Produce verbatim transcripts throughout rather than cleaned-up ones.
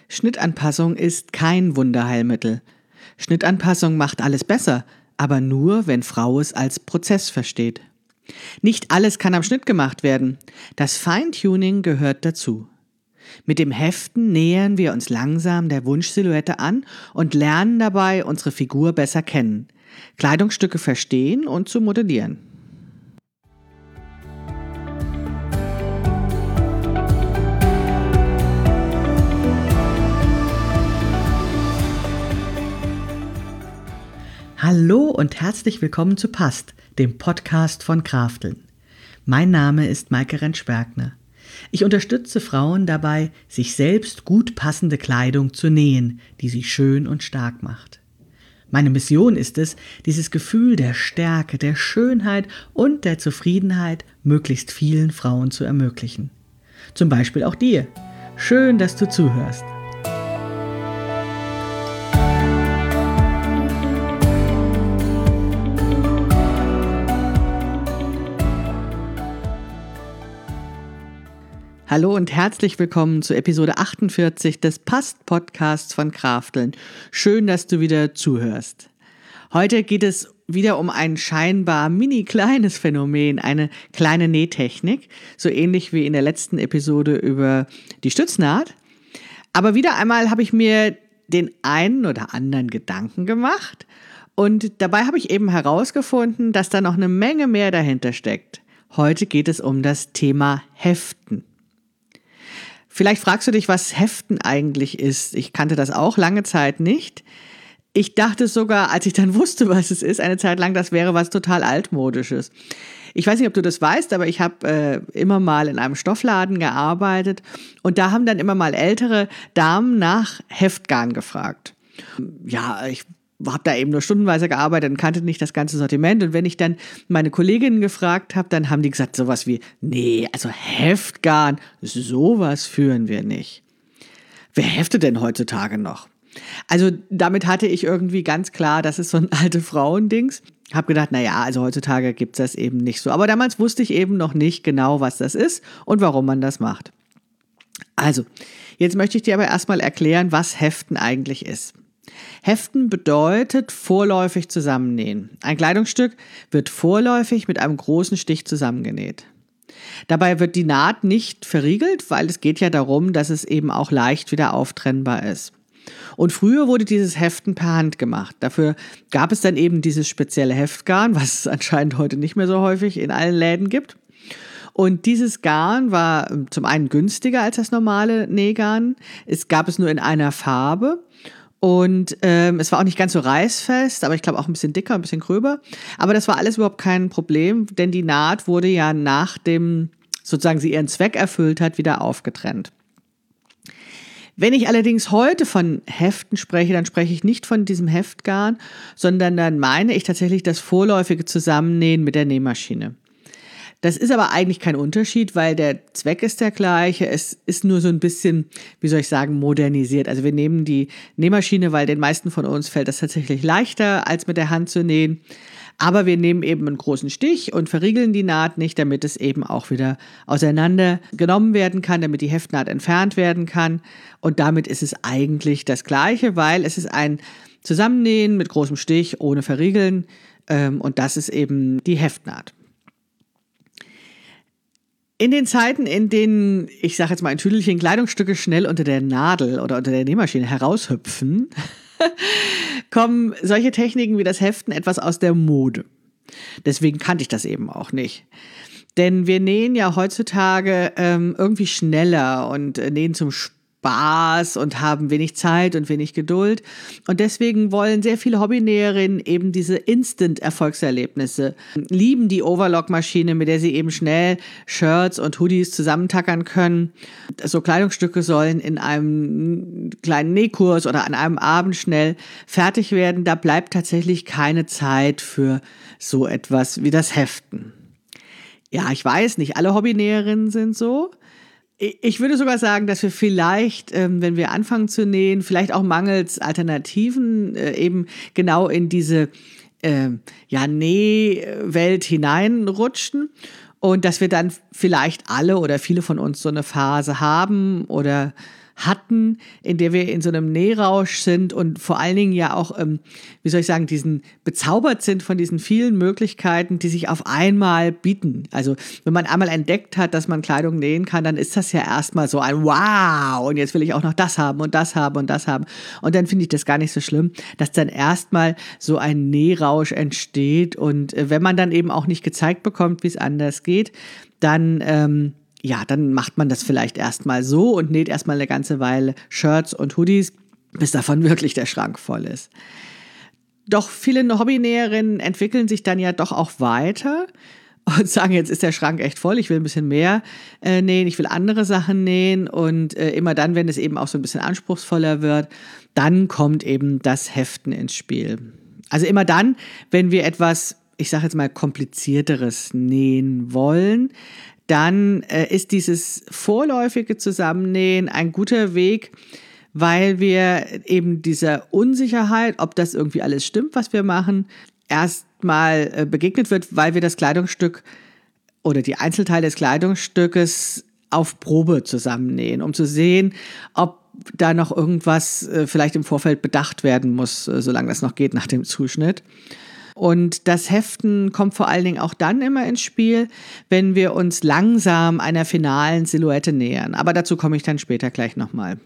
Schnittanpassung ist kein Wunderheilmittel. Schnittanpassung macht alles besser, aber nur, wenn Frau es als Prozess versteht. Nicht alles kann am Schnitt gemacht werden. Das Feintuning gehört dazu. Mit dem Heften nähern wir uns langsam der Wunschsilhouette an und lernen dabei, unsere Figur besser kennen, Kleidungsstücke verstehen und zu modellieren. Hallo und herzlich willkommen zu Passt, dem Podcast von Krafteln. Mein Name ist Maike Rentsch-Bergner. Ich unterstütze Frauen dabei, sich selbst gut passende Kleidung zu nähen, die sie schön und stark macht. Meine Mission ist es, dieses Gefühl der Stärke, der Schönheit und der Zufriedenheit möglichst vielen Frauen zu ermöglichen. Zum Beispiel auch dir. Schön, dass du zuhörst. Hallo und herzlich willkommen zu Episode achtundvierzig des Passt-Podcasts von Krafteln. Schön, dass du wieder zuhörst. Heute geht es wieder um ein scheinbar mini kleines Phänomen, eine kleine Nähtechnik, so ähnlich wie in der letzten Episode über die Stütznaht. Aber wieder einmal habe ich mir den einen oder anderen Gedanken gemacht und dabei habe ich eben herausgefunden, dass da noch eine Menge mehr dahinter steckt. Heute geht es um das Thema Heften. Vielleicht fragst du dich, was Heften eigentlich ist. Ich kannte das auch lange Zeit nicht. Ich dachte sogar, als ich dann wusste, was es ist, eine Zeit lang, das wäre was total Altmodisches. Ich weiß nicht, ob du das weißt, aber ich habe äh, immer mal in einem Stoffladen gearbeitet und da haben dann immer mal ältere Damen nach Heftgarn gefragt. Ja, ich habe da eben nur stundenweise gearbeitet und kannte nicht das ganze Sortiment. Und wenn ich dann meine Kolleginnen gefragt habe, dann haben die gesagt sowas wie, nee, also Heftgarn, sowas führen wir nicht. Wer heftet denn heutzutage noch? Also damit hatte ich irgendwie ganz klar, das ist so ein alte Frauendings. Habe gedacht, naja, also heutzutage gibt's das eben nicht so. Aber damals wusste ich eben noch nicht genau, was das ist und warum man das macht. Also, jetzt möchte ich dir aber erstmal erklären, was Heften eigentlich ist. Heften bedeutet vorläufig zusammennähen. Ein Kleidungsstück wird vorläufig mit einem großen Stich zusammengenäht. Dabei wird die Naht nicht verriegelt, weil es geht ja darum, dass es eben auch leicht wieder auftrennbar ist. Und früher wurde dieses Heften per Hand gemacht. Dafür gab es dann eben dieses spezielle Heftgarn, was es anscheinend heute nicht mehr so häufig in allen Läden gibt. Und dieses Garn war zum einen günstiger als das normale Nähgarn. Es gab es nur in einer Farbe. Und ähm, es war auch nicht ganz so reißfest, aber ich glaube auch ein bisschen dicker, ein bisschen gröber. Aber das war alles überhaupt kein Problem, denn die Naht wurde ja nachdem sozusagen sie ihren Zweck erfüllt hat, wieder aufgetrennt. Wenn ich allerdings heute von Heften spreche, dann spreche ich nicht von diesem Heftgarn, sondern dann meine ich tatsächlich das vorläufige Zusammennähen mit der Nähmaschine. Das ist aber eigentlich kein Unterschied, weil der Zweck ist der gleiche. Es ist nur so ein bisschen, wie soll ich sagen, modernisiert. Also wir nehmen die Nähmaschine, weil den meisten von uns fällt das tatsächlich leichter, als mit der Hand zu nähen. Aber wir nehmen eben einen großen Stich und verriegeln die Naht nicht, damit es eben auch wieder auseinander genommen werden kann, damit die Heftnaht entfernt werden kann. Und damit ist es eigentlich das Gleiche, weil es ist ein Zusammennähen mit großem Stich ohne Verriegeln. Und das ist eben die Heftnaht. In den Zeiten, in denen, ich sage jetzt mal ein Tüdelchen Kleidungsstücke schnell unter der Nadel oder unter der Nähmaschine heraushüpfen, kommen solche Techniken wie das Heften etwas aus der Mode. Deswegen kannte ich das eben auch nicht. Denn wir nähen ja heutzutage ähm, irgendwie schneller und äh, nähen zum Spaß und haben wenig Zeit und wenig Geduld. Und deswegen wollen sehr viele Hobbynäherinnen eben diese Instant-Erfolgserlebnisse, lieben die Overlock-Maschine, mit der sie eben schnell Shirts und Hoodies zusammentackern können. So Kleidungsstücke sollen in einem kleinen Nähkurs oder an einem Abend schnell fertig werden. Da bleibt tatsächlich keine Zeit für so etwas wie das Heften. Ja, ich weiß, nicht alle Hobbynäherinnen sind so. Ich würde sogar sagen, dass wir vielleicht, ähm, wenn wir anfangen zu nähen, vielleicht auch mangels Alternativen äh, eben genau in diese äh, ja, Nähwelt hineinrutschen und dass wir dann vielleicht alle oder viele von uns so eine Phase haben oder hatten, in der wir in so einem Nährausch sind und vor allen Dingen ja auch, ähm, wie soll ich sagen, diesen bezaubert sind von diesen vielen Möglichkeiten, die sich auf einmal bieten. Also wenn man einmal entdeckt hat, dass man Kleidung nähen kann, dann ist das ja erstmal so ein Wow, und jetzt will ich auch noch das haben und das haben und das haben. Und dann finde ich das gar nicht so schlimm, dass dann erstmal so ein Nährausch entsteht. Und äh, wenn man dann eben auch nicht gezeigt bekommt, wie es anders geht, dann ähm, ja, dann macht man das vielleicht erstmal so und näht erstmal eine ganze Weile Shirts und Hoodies, bis davon wirklich der Schrank voll ist. Doch viele Hobbynäherinnen entwickeln sich dann ja doch auch weiter und sagen, jetzt ist der Schrank echt voll, ich will ein bisschen mehr äh, nähen, ich will andere Sachen nähen, und äh, immer dann, wenn es eben auch so ein bisschen anspruchsvoller wird, dann kommt eben das Heften ins Spiel. Also immer dann, wenn wir etwas, ich sage jetzt mal, komplizierteres nähen wollen, dann äh, ist dieses vorläufige Zusammennähen ein guter Weg, weil wir eben dieser Unsicherheit, ob das irgendwie alles stimmt, was wir machen, erstmal äh, begegnet wird, weil wir das Kleidungsstück oder die Einzelteile des Kleidungsstückes auf Probe zusammennähen, um zu sehen, ob da noch irgendwas äh, vielleicht im Vorfeld bedacht werden muss, äh, solange das noch geht nach dem Zuschnitt. Und das Heften kommt vor allen Dingen auch dann immer ins Spiel, wenn wir uns langsam einer finalen Silhouette nähern. Aber dazu komme ich dann später gleich nochmal.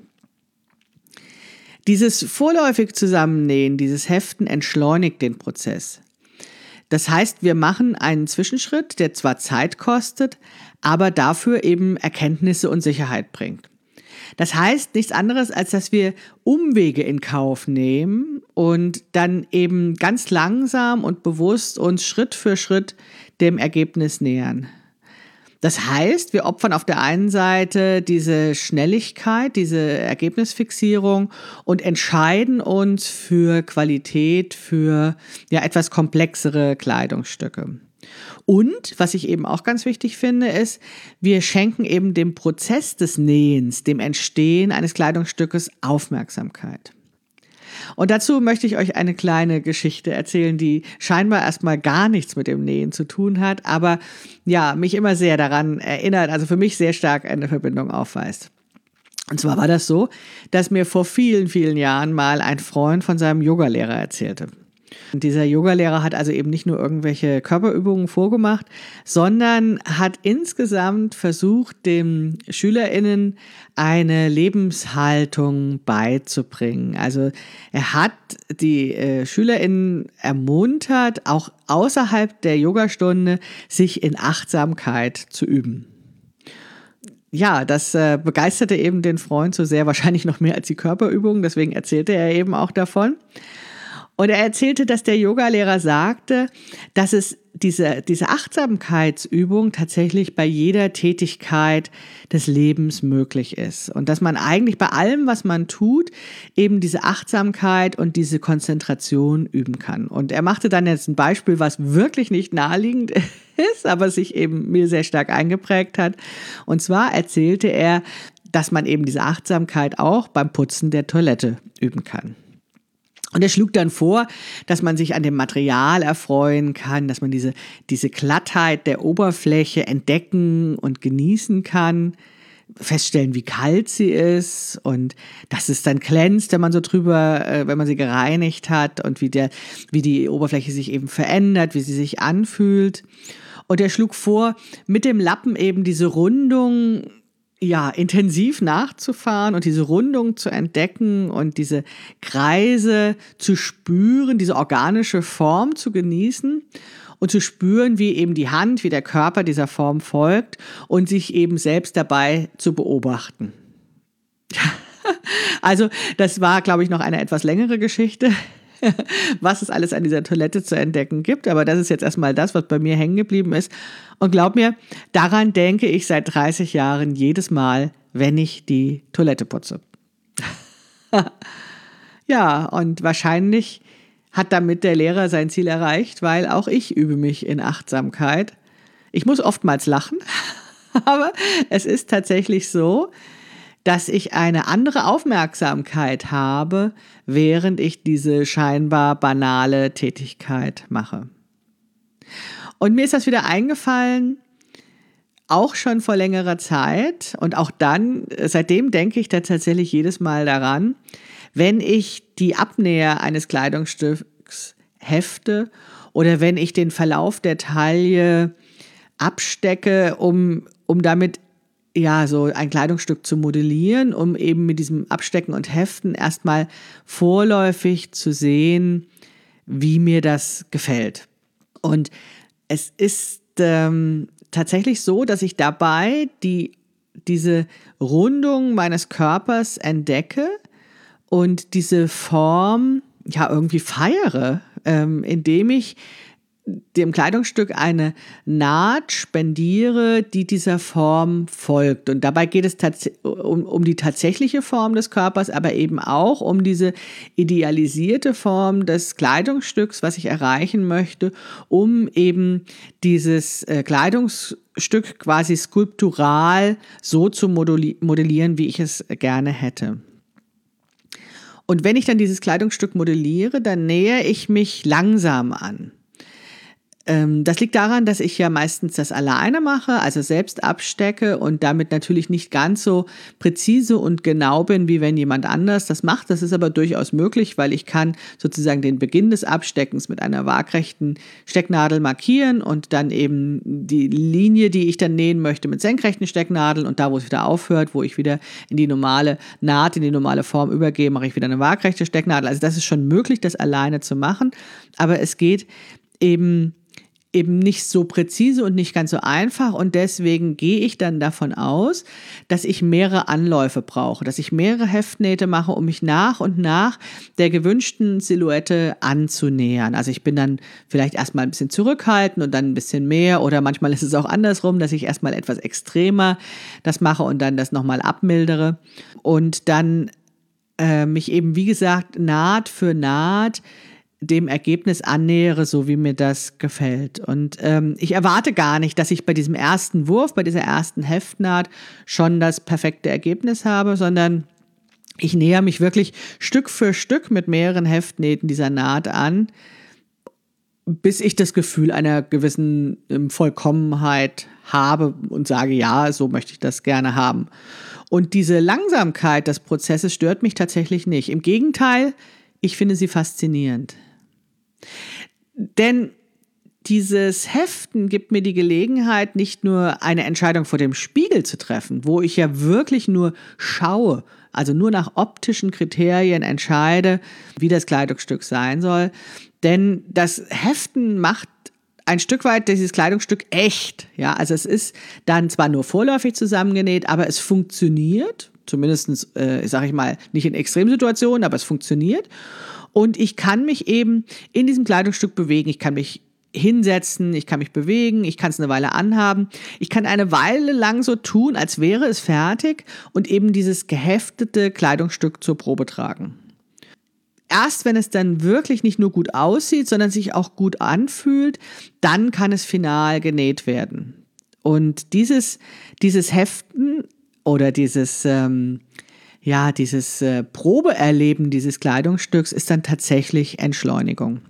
Dieses vorläufig Zusammennähen, dieses Heften entschleunigt den Prozess. Das heißt, wir machen einen Zwischenschritt, der zwar Zeit kostet, aber dafür eben Erkenntnisse und Sicherheit bringt. Das heißt nichts anderes, als dass wir Umwege in Kauf nehmen und dann eben ganz langsam und bewusst uns Schritt für Schritt dem Ergebnis nähern. Das heißt, wir opfern auf der einen Seite diese Schnelligkeit, diese Ergebnisfixierung und entscheiden uns für Qualität, für ja etwas komplexere Kleidungsstücke. Und, was ich eben auch ganz wichtig finde, ist, wir schenken eben dem Prozess des Nähens, dem Entstehen eines Kleidungsstückes Aufmerksamkeit. Und dazu möchte ich euch eine kleine Geschichte erzählen, die scheinbar erstmal gar nichts mit dem Nähen zu tun hat, aber ja, mich immer sehr daran erinnert, also für mich sehr stark eine Verbindung aufweist. Und zwar war das so, dass mir vor vielen, vielen Jahren mal ein Freund von seinem Yogalehrer erzählte. Und dieser Yogalehrer hat also eben nicht nur irgendwelche Körperübungen vorgemacht, sondern hat insgesamt versucht, den SchülerInnen eine Lebenshaltung beizubringen. Also er hat die äh, SchülerInnen ermuntert, auch außerhalb der Yogastunde sich in Achtsamkeit zu üben. Ja, das äh, begeisterte eben den Freund so sehr, wahrscheinlich noch mehr als die Körperübungen, deswegen erzählte er eben auch davon. Und er erzählte, dass der Yogalehrer sagte, dass es diese, diese Achtsamkeitsübung tatsächlich bei jeder Tätigkeit des Lebens möglich ist. Und dass man eigentlich bei allem, was man tut, eben diese Achtsamkeit und diese Konzentration üben kann. Und er machte dann jetzt ein Beispiel, was wirklich nicht naheliegend ist, aber sich eben mir sehr stark eingeprägt hat. Und zwar erzählte er, dass man eben diese Achtsamkeit auch beim Putzen der Toilette üben kann. Und er schlug dann vor, dass man sich an dem Material erfreuen kann, dass man diese, diese Glattheit der Oberfläche entdecken und genießen kann, feststellen, wie kalt sie ist und dass es dann glänzt, wenn man so drüber, äh, wenn man sie gereinigt hat, und wie der, wie die Oberfläche sich eben verändert, wie sie sich anfühlt. Und er schlug vor, mit dem Lappen eben diese Rundung ja, intensiv nachzufahren und diese Rundung zu entdecken und diese Kreise zu spüren, diese organische Form zu genießen und zu spüren, wie eben die Hand, wie der Körper dieser Form folgt und sich eben selbst dabei zu beobachten. Also das war, glaube ich, noch eine etwas längere Geschichte, was es alles an dieser Toilette zu entdecken gibt. Aber das ist jetzt erstmal das, was bei mir hängen geblieben ist. Und glaub mir, daran denke ich seit dreißig Jahren jedes Mal, wenn ich die Toilette putze. Ja, und wahrscheinlich hat damit der Lehrer sein Ziel erreicht, weil auch ich übe mich in Achtsamkeit. Ich muss oftmals lachen, aber es ist tatsächlich so, dass ich eine andere Aufmerksamkeit habe, während ich diese scheinbar banale Tätigkeit mache. Und mir ist das wieder eingefallen, auch schon vor längerer Zeit und auch dann, seitdem denke ich da tatsächlich jedes Mal daran, wenn ich die Abnäher eines Kleidungsstücks hefte oder wenn ich den Verlauf der Taille abstecke, um, um damit ja so ein Kleidungsstück zu modellieren, um eben mit diesem Abstecken und Heften erstmal vorläufig zu sehen, wie mir das gefällt. Und es ist ähm, tatsächlich so, dass ich dabei die, diese Rundung meines Körpers entdecke und diese Form ja irgendwie feiere, ähm, indem ich dem Kleidungsstück eine Naht spendiere, die dieser Form folgt. Und dabei geht es tats- um, um die tatsächliche Form des Körpers, aber eben auch um diese idealisierte Form des Kleidungsstücks, was ich erreichen möchte, um eben dieses äh, Kleidungsstück quasi skulptural so zu modelli- modellieren, wie ich es gerne hätte. Und wenn ich dann dieses Kleidungsstück modelliere, dann nähere ich mich langsam an. Das liegt daran, dass ich ja meistens das alleine mache, also selbst abstecke und damit natürlich nicht ganz so präzise und genau bin, wie wenn jemand anders das macht. Das ist aber durchaus möglich, weil ich kann sozusagen den Beginn des Absteckens mit einer waagrechten Stecknadel markieren und dann eben die Linie, die ich dann nähen möchte, mit senkrechten Stecknadeln und da, wo es wieder aufhört, wo ich wieder in die normale Naht, in die normale Form übergehe, mache ich wieder eine waagrechte Stecknadel. Also das ist schon möglich, das alleine zu machen, aber es geht eben eben nicht so präzise und nicht ganz so einfach und deswegen gehe ich dann davon aus, dass ich mehrere Anläufe brauche, dass ich mehrere Heftnähte mache, um mich nach und nach der gewünschten Silhouette anzunähern. Also ich bin dann vielleicht erstmal ein bisschen zurückhaltend und dann ein bisschen mehr oder manchmal ist es auch andersrum, dass ich erstmal etwas extremer das mache und dann das nochmal abmildere und dann äh, mich eben, wie gesagt, Naht für Naht dem Ergebnis annähere, so wie mir das gefällt. Und ähm, ich erwarte gar nicht, dass ich bei diesem ersten Wurf, bei dieser ersten Heftnaht schon das perfekte Ergebnis habe, sondern ich nähere mich wirklich Stück für Stück mit mehreren Heftnähten dieser Naht an, bis ich das Gefühl einer gewissen ähm, Vollkommenheit habe und sage, ja, so möchte ich das gerne haben. Und diese Langsamkeit des Prozesses stört mich tatsächlich nicht. Im Gegenteil, ich finde sie faszinierend. Denn dieses Heften gibt mir die Gelegenheit, nicht nur eine Entscheidung vor dem Spiegel zu treffen, wo ich ja wirklich nur schaue, also nur nach optischen Kriterien entscheide, wie das Kleidungsstück sein soll. Denn das Heften macht ein Stück weit dieses Kleidungsstück echt. Ja, also es ist dann zwar nur vorläufig zusammengenäht, aber es funktioniert. Zumindest, äh, sage ich mal, nicht in Extremsituationen, aber es funktioniert. Und ich kann mich eben in diesem Kleidungsstück bewegen. Ich kann mich hinsetzen, ich kann mich bewegen, ich kann es eine Weile anhaben. Ich kann eine Weile lang so tun, als wäre es fertig und eben dieses geheftete Kleidungsstück zur Probe tragen. Erst wenn es dann wirklich nicht nur gut aussieht, sondern sich auch gut anfühlt, dann kann es final genäht werden. Und dieses, dieses Heften oder dieses, ähm, ja, dieses äh, Probeerleben dieses Kleidungsstücks ist dann tatsächlich Entschleunigung.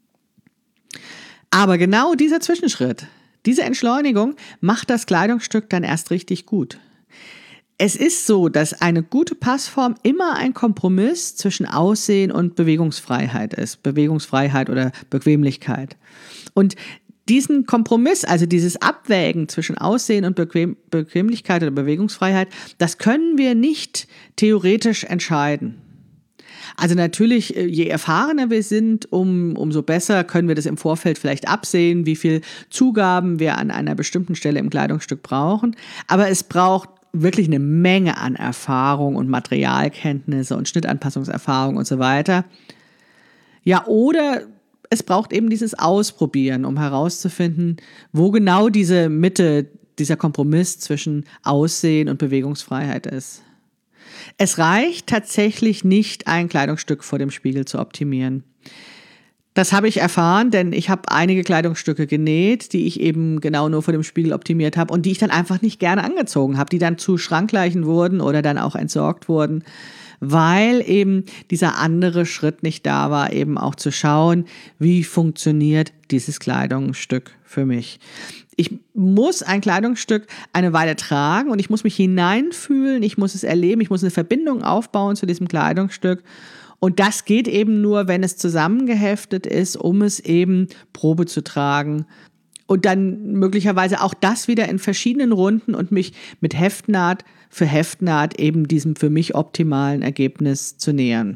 Aber genau dieser Zwischenschritt, diese Entschleunigung macht das Kleidungsstück dann erst richtig gut. Es ist so, dass eine gute Passform immer ein Kompromiss zwischen Aussehen und Bewegungsfreiheit ist. Bewegungsfreiheit oder Bequemlichkeit. Und diesen Kompromiss, also dieses Abwägen zwischen Aussehen und Bequem- Bequemlichkeit oder Bewegungsfreiheit, das können wir nicht theoretisch entscheiden. Also natürlich, je erfahrener wir sind, um, umso besser können wir das im Vorfeld vielleicht absehen, wie viel Zugaben wir an einer bestimmten Stelle im Kleidungsstück brauchen. Aber es braucht wirklich eine Menge an Erfahrung und Materialkenntnisse und Schnittanpassungserfahrung und so weiter. Ja, oder es braucht eben dieses Ausprobieren, um herauszufinden, wo genau diese Mitte, dieser Kompromiss zwischen Aussehen und Bewegungsfreiheit ist. Es reicht tatsächlich nicht, ein Kleidungsstück vor dem Spiegel zu optimieren. Das habe ich erfahren, denn ich habe einige Kleidungsstücke genäht, die ich eben genau nur vor dem Spiegel optimiert habe und die ich dann einfach nicht gerne angezogen habe, die dann zu Schrankleichen wurden oder dann auch entsorgt wurden, weil eben dieser andere Schritt nicht da war, eben auch zu schauen, wie funktioniert dieses Kleidungsstück für mich. Ich muss ein Kleidungsstück eine Weile tragen und ich muss mich hineinfühlen, ich muss es erleben, ich muss eine Verbindung aufbauen zu diesem Kleidungsstück. Und das geht eben nur, wenn es zusammengeheftet ist, um es eben Probe zu tragen. Und dann möglicherweise auch das wieder in verschiedenen Runden und mich mit Heftnaht für Heftnaht eben diesem für mich optimalen Ergebnis zu nähern.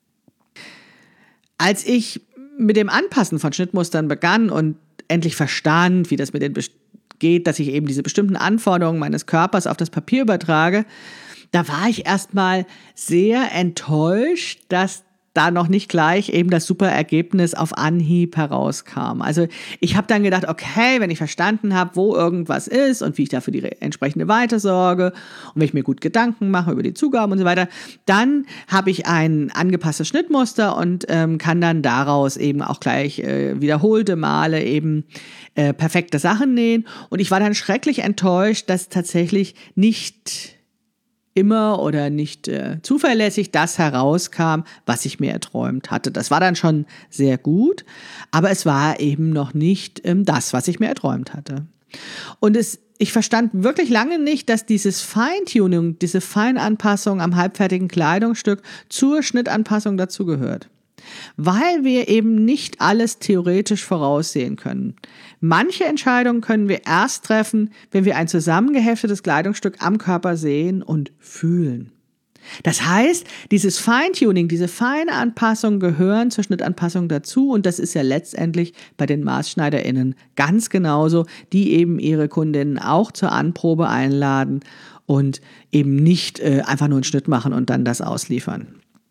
Als ich mit dem Anpassen von Schnittmustern begann und endlich verstand, wie das mit den geht, dass ich eben diese bestimmten Anforderungen meines Körpers auf das Papier übertrage, da war ich erstmal sehr enttäuscht, dass da noch nicht gleich eben das super Ergebnis auf Anhieb herauskam. Also ich habe dann gedacht, okay, wenn ich verstanden habe, wo irgendwas ist und wie ich dafür die entsprechende Weite sorge und wenn ich mir gut Gedanken mache über die Zugaben und so weiter, dann habe ich ein angepasstes Schnittmuster und ähm, kann dann daraus eben auch gleich äh, wiederholte Male eben äh, perfekte Sachen nähen. Und ich war dann schrecklich enttäuscht, dass tatsächlich nicht immer oder nicht äh, zuverlässig das herauskam, was ich mir erträumt hatte. Das war dann schon sehr gut, aber es war eben noch nicht ähm, das, was ich mir erträumt hatte. Und es, ich verstand wirklich lange nicht, dass dieses Feintuning, diese Feinanpassung am halbfertigen Kleidungsstück zur Schnittanpassung dazugehört. Weil wir eben nicht alles theoretisch voraussehen können. Manche Entscheidungen können wir erst treffen, wenn wir ein zusammengeheftetes Kleidungsstück am Körper sehen und fühlen. Das heißt, dieses Feintuning, diese feine Anpassung gehören zur Schnittanpassung dazu und das ist ja letztendlich bei den MaßschneiderInnen ganz genauso, die eben ihre Kundinnen auch zur Anprobe einladen und eben nicht äh, einfach nur einen Schnitt machen und dann das ausliefern.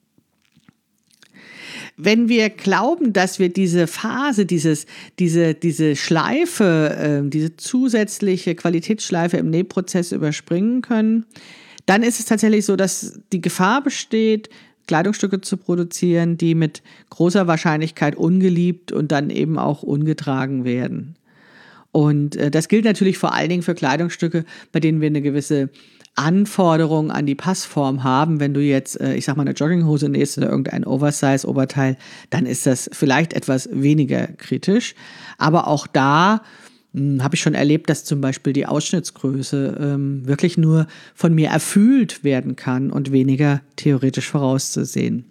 Wenn wir glauben, dass wir diese Phase, dieses, diese, diese Schleife, äh, diese zusätzliche Qualitätsschleife im Nähprozess überspringen können, dann ist es tatsächlich so, dass die Gefahr besteht, Kleidungsstücke zu produzieren, die mit großer Wahrscheinlichkeit ungeliebt und dann eben auch ungetragen werden. Und äh, das gilt natürlich vor allen Dingen für Kleidungsstücke, bei denen wir eine gewisse Anforderungen an die Passform haben. Wenn du jetzt, ich sag mal, eine Jogginghose nähst oder irgendein Oversize-Oberteil, dann ist das vielleicht etwas weniger kritisch. Aber auch da habe ich schon erlebt, dass zum Beispiel die Ausschnittsgröße ähm, wirklich nur von mir erfühlt werden kann und weniger theoretisch vorauszusehen.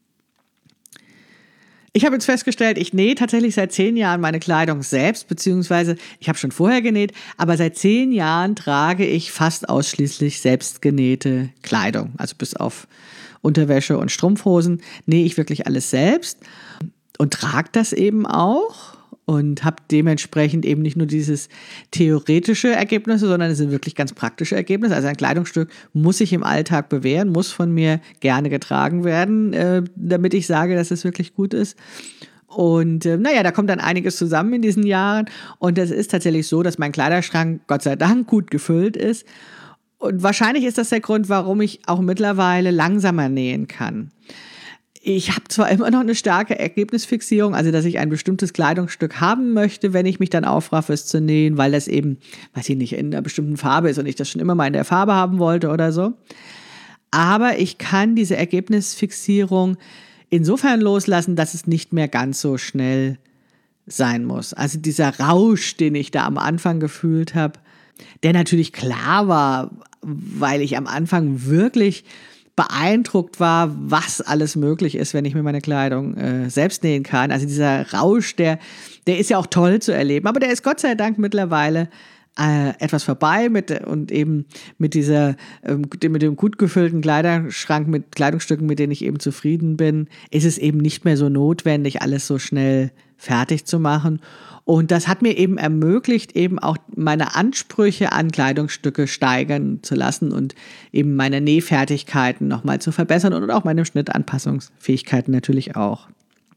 Ich habe jetzt festgestellt, ich nähe tatsächlich seit zehn Jahren meine Kleidung selbst, beziehungsweise ich habe schon vorher genäht, aber seit zehn Jahren trage ich fast ausschließlich selbstgenähte Kleidung. Also bis auf Unterwäsche und Strumpfhosen nähe ich wirklich alles selbst und trage das eben auch und habe dementsprechend eben nicht nur dieses theoretische Ergebnisse, sondern es sind wirklich ganz praktische Ergebnisse. Also ein Kleidungsstück muss sich im Alltag bewähren, muss von mir gerne getragen werden, äh, damit ich sage, dass es wirklich gut ist. Und äh, naja, da kommt dann einiges zusammen in diesen Jahren. Und es ist tatsächlich so, dass mein Kleiderschrank Gott sei Dank gut gefüllt ist. Und wahrscheinlich ist das der Grund, warum ich auch mittlerweile langsamer nähen kann. Ich habe zwar immer noch eine starke Ergebnisfixierung, also dass ich ein bestimmtes Kleidungsstück haben möchte, wenn ich mich dann aufraffe, es zu nähen, weil das eben, weiß ich nicht, in einer bestimmten Farbe ist und ich das schon immer mal in der Farbe haben wollte oder so. Aber ich kann diese Ergebnisfixierung insofern loslassen, dass es nicht mehr ganz so schnell sein muss. Also dieser Rausch, den ich da am Anfang gefühlt habe, der natürlich klar war, weil ich am Anfang wirklich beeindruckt war, was alles möglich ist, wenn ich mir meine Kleidung äh, selbst nähen kann. Also dieser Rausch, der, der ist ja auch toll zu erleben, aber der ist Gott sei Dank mittlerweile äh, etwas vorbei mit und eben mit dieser ähm, mit dem gut gefüllten Kleiderschrank mit Kleidungsstücken, mit denen ich eben zufrieden bin, ist es eben nicht mehr so notwendig, alles so schnell fertig zu machen. Und das hat mir eben ermöglicht, eben auch meine Ansprüche an Kleidungsstücke steigern zu lassen und eben meine Nähfertigkeiten nochmal zu verbessern und auch meine Schnittanpassungsfähigkeiten natürlich auch.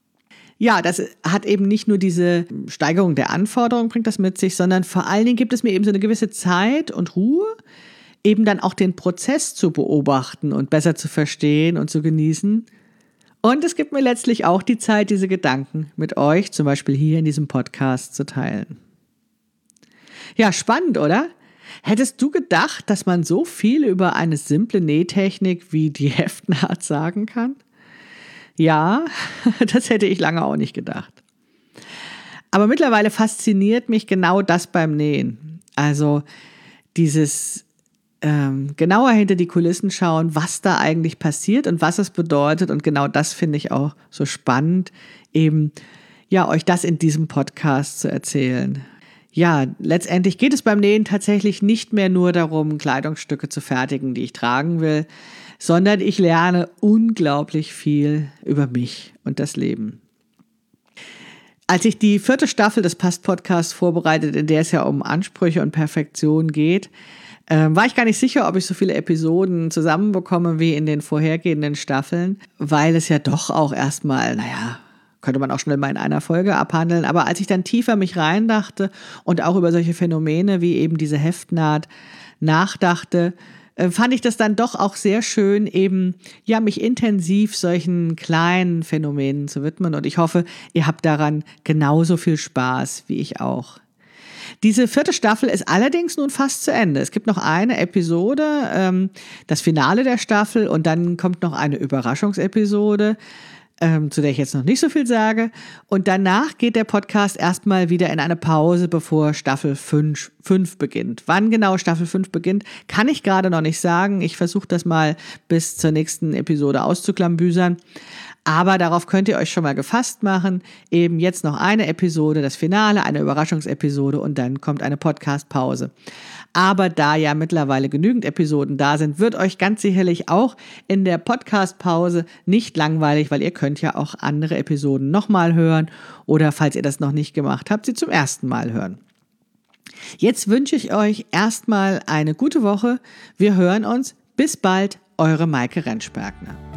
Ja, das hat eben nicht nur diese Steigerung der Anforderungen bringt das mit sich, sondern vor allen Dingen gibt es mir eben so eine gewisse Zeit und Ruhe, eben dann auch den Prozess zu beobachten und besser zu verstehen und zu genießen. Und es gibt mir letztlich auch die Zeit, diese Gedanken mit euch, zum Beispiel hier in diesem Podcast, zu teilen. Ja, spannend, oder? Hättest du gedacht, dass man so viel über eine simple Nähtechnik wie die Heftnaht sagen kann? Ja, das hätte ich lange auch nicht gedacht. Aber mittlerweile fasziniert mich genau das beim Nähen. Also dieses ähm, genauer hinter die Kulissen schauen, was da eigentlich passiert und was es bedeutet. Und genau das finde ich auch so spannend, eben ja, euch das in diesem Podcast zu erzählen. Ja, letztendlich geht es beim Nähen tatsächlich nicht mehr nur darum, Kleidungsstücke zu fertigen, die ich tragen will, sondern ich lerne unglaublich viel über mich und das Leben. Als ich die vierte Staffel des Passt-Podcasts vorbereitet, in der es ja um Ansprüche und Perfektion geht, äh, war ich gar nicht sicher, ob ich so viele Episoden zusammenbekomme wie in den vorhergehenden Staffeln, weil es ja doch auch erstmal, naja, könnte man auch schnell mal in einer Folge abhandeln. Aber als ich dann tiefer mich reindachte und auch über solche Phänomene wie eben diese Heftnaht nachdachte, fand ich das dann doch auch sehr schön, eben ja mich intensiv solchen kleinen Phänomenen zu widmen. Und ich hoffe, ihr habt daran genauso viel Spaß wie ich auch. Diese vierte Staffel ist allerdings nun fast zu Ende. Es gibt noch eine Episode, ähm, das Finale der Staffel, und dann kommt noch eine Überraschungsepisode, Ähm, zu der ich jetzt noch nicht so viel sage. Und danach geht der Podcast erstmal wieder in eine Pause, bevor Staffel fünf beginnt. Wann genau Staffel fünf beginnt, kann ich gerade noch nicht sagen. Ich versuche das mal bis zur nächsten Episode auszuklambüsern. Aber darauf könnt ihr euch schon mal gefasst machen. Eben jetzt noch eine Episode, das Finale, eine Überraschungsepisode, und dann kommt eine Podcast-Pause. Aber da ja mittlerweile genügend Episoden da sind, wird euch ganz sicherlich auch in der Podcast-Pause nicht langweilig, weil ihr könnt ja auch andere Episoden nochmal hören oder, falls ihr das noch nicht gemacht habt, sie zum ersten Mal hören. Jetzt wünsche ich euch erstmal eine gute Woche. Wir hören uns. Bis bald, eure Maike Rentschbergner.